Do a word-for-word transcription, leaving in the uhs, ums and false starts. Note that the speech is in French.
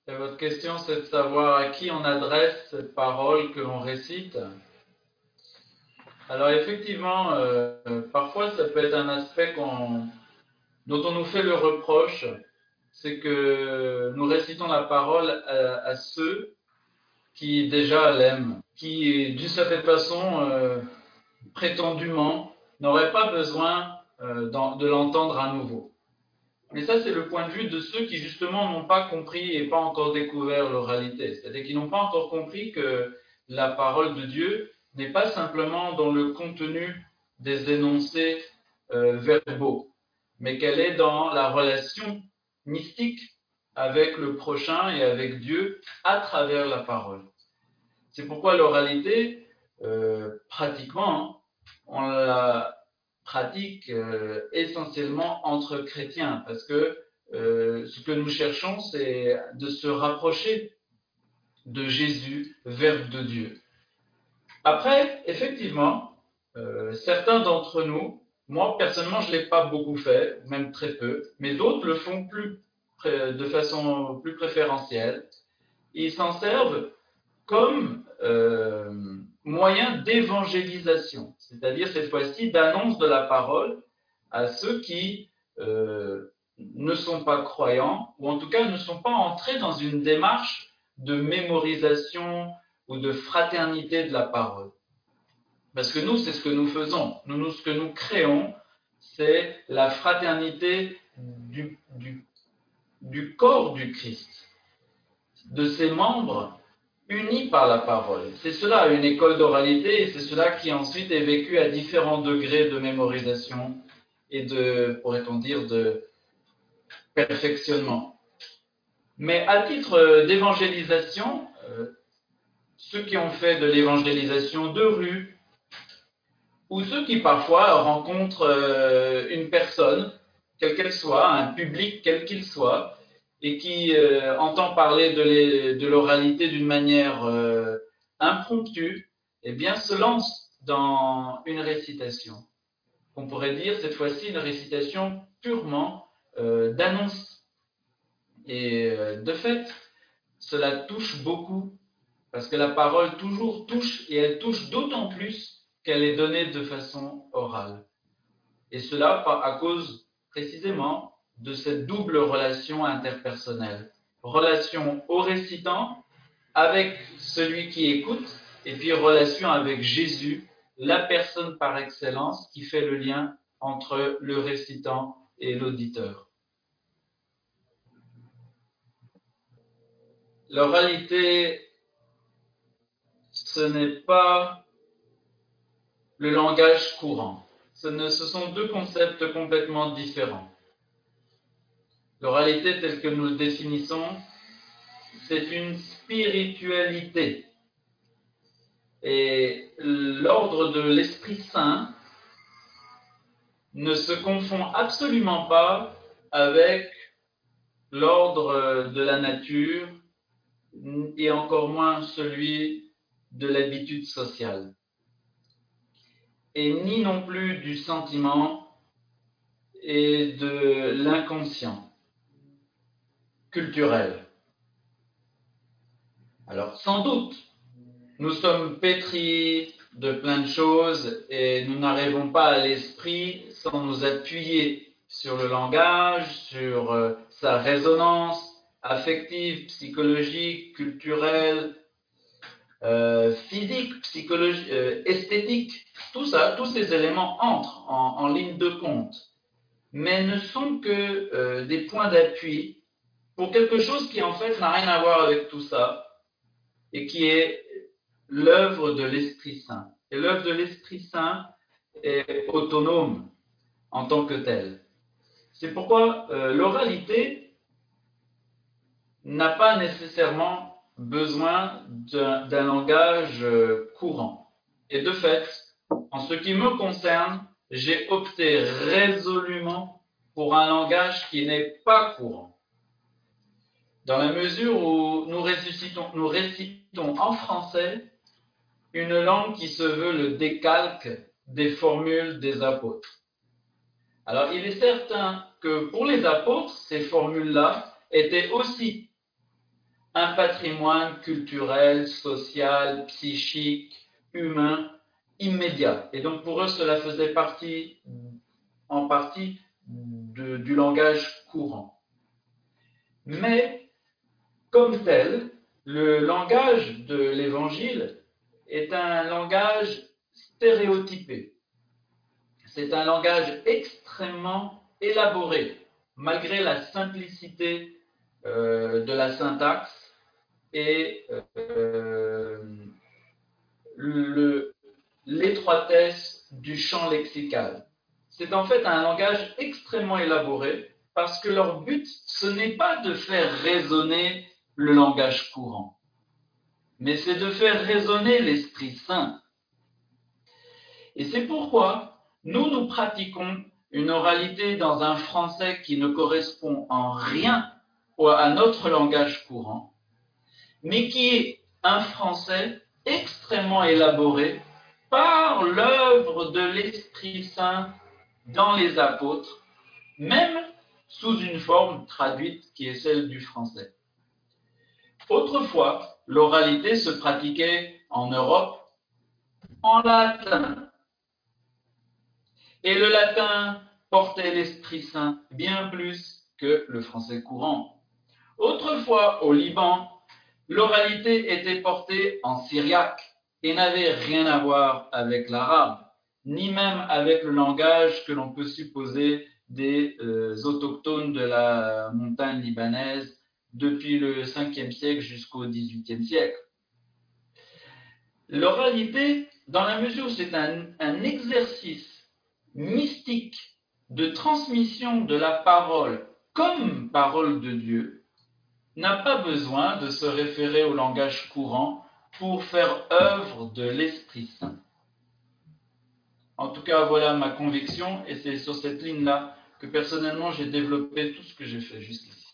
Et votre question, c'est de savoir à qui on adresse cette parole que l'on récite. Alors effectivement, euh, parfois ça peut être un aspect qu'on- dont on nous fait le reproche, c'est que nous récitons la parole à, à ceux qui déjà l'aiment, qui d'une certaine façon, euh, prétendument, n'auraient pas besoin euh, de l'entendre à nouveau. Mais ça, c'est le point de vue de ceux qui, justement, n'ont pas compris et pas encore découvert l'oralité. C'est-à-dire qu'ils n'ont pas encore compris que la parole de Dieu n'est pas simplement dans le contenu des énoncés euh, verbaux, mais qu'elle est dans la relation mystique avec le prochain et avec Dieu à travers la parole. C'est pourquoi l'oralité, euh, pratiquement, on la pratique euh, essentiellement entre chrétiens, parce que euh, ce que nous cherchons, c'est de se rapprocher de Jésus, Verbe de Dieu. Après, effectivement, euh, certains d'entre nous, moi personnellement, je ne l'ai pas beaucoup fait, même très peu, mais d'autres le font plus, de façon plus préférentielle. Ils s'en servent comme euh, moyen d'évangélisation, c'est-à-dire cette fois-ci d'annonce de la parole à ceux qui euh, ne sont pas croyants, ou en tout cas ne sont pas entrés dans une démarche de mémorisation ou de fraternité de la parole. Parce que nous, c'est ce que nous faisons. Nous, nous ce que nous créons, c'est la fraternité du, du, du corps du Christ, de ses membres unis par la parole. C'est cela, une école d'oralité, et c'est cela qui ensuite est vécu à différents degrés de mémorisation et de, pourrait-on dire, de perfectionnement. Mais à titre d'évangélisation, euh, ceux qui ont fait de l'évangélisation de rue, ou ceux qui parfois rencontrent euh, une personne, quelle qu'elle soit, un public quel qu'il soit, et qui euh, entend parler de l'oralité d'une manière euh, impromptue, eh bien se lance dans une récitation. On pourrait dire cette fois-ci une récitation purement euh, d'annonce. Et euh, de fait, cela touche beaucoup, parce que la parole toujours touche, et elle touche d'autant plus qu'elle est donnée de façon orale. Et cela à cause précisément de cette double relation interpersonnelle. Relation au récitant avec celui qui écoute, et puis relation avec Jésus, la personne par excellence qui fait le lien entre le récitant et l'auditeur. L'oralité, ce n'est pas le langage courant. Ce, ne, ce sont deux concepts complètement différents. L'oralité, telle que nous le définissons, c'est une spiritualité. Et l'ordre de l'Esprit Saint ne se confond absolument pas avec l'ordre de la nature et encore moins celui de l'habitude sociale. Et ni non plus du sentiment et de l'inconscient culturel. Alors sans doute, nous sommes pétris de plein de choses et nous n'arrivons pas à l'esprit sans nous appuyer sur le langage, sur euh, sa résonance affective, psychologique, culturelle, euh, physique, psychologique, euh, esthétique. Tout ça, tous ces éléments entrent en, en ligne de compte, mais ne sont que euh, des points d'appui pour quelque chose qui en fait n'a rien à voir avec tout ça et qui est l'œuvre de l'Esprit Saint. Et l'œuvre de l'Esprit Saint est autonome en tant que telle. C'est pourquoi euh, l'oralité n'a pas nécessairement besoin d'un langage euh, courant. Et de fait, en ce qui me concerne, j'ai opté résolument pour un langage qui n'est pas courant. Dans la mesure où nous récitons, nous récitons en français une langue qui se veut le décalque des formules des apôtres. Alors, il est certain que pour les apôtres, ces formules-là étaient aussi un patrimoine culturel, social, psychique, humain, immédiat. Et donc pour eux, cela faisait partie, en partie, de, du langage courant. Mais, comme tel, le langage de l'Évangile est un langage stéréotypé. C'est un langage extrêmement élaboré, malgré la simplicité euh, de la syntaxe et euh, l'étroitesse du champ lexical. C'est en fait un langage extrêmement élaboré parce que leur but, ce n'est pas de faire résonner le langage courant, mais c'est de faire résonner l'Esprit Saint. Et c'est pourquoi nous, nous pratiquons une oralité dans un français qui ne correspond en rien à notre langage courant, mais qui est un français extrêmement élaboré par l'œuvre de l'Esprit Saint dans les apôtres, même sous une forme traduite qui est celle du français. Autrefois, l'oralité se pratiquait en Europe en latin. Et le latin portait l'Esprit Saint bien plus que le français courant. Autrefois, au Liban, l'oralité était portée en syriaque et n'avait rien à voir avec l'arabe, ni même avec le langage que l'on peut supposer des euh, autochtones de la montagne libanaise depuis le cinquième siècle jusqu'au dix-huitième siècle. L'oralité, dans la mesure où c'est un, un exercice mystique de transmission de la parole comme parole de Dieu, n'a pas besoin de se référer au langage courant pour faire œuvre de l'Esprit Saint. En tout cas, voilà ma conviction, et c'est sur cette ligne-là que personnellement j'ai développé tout ce que j'ai fait jusqu'ici.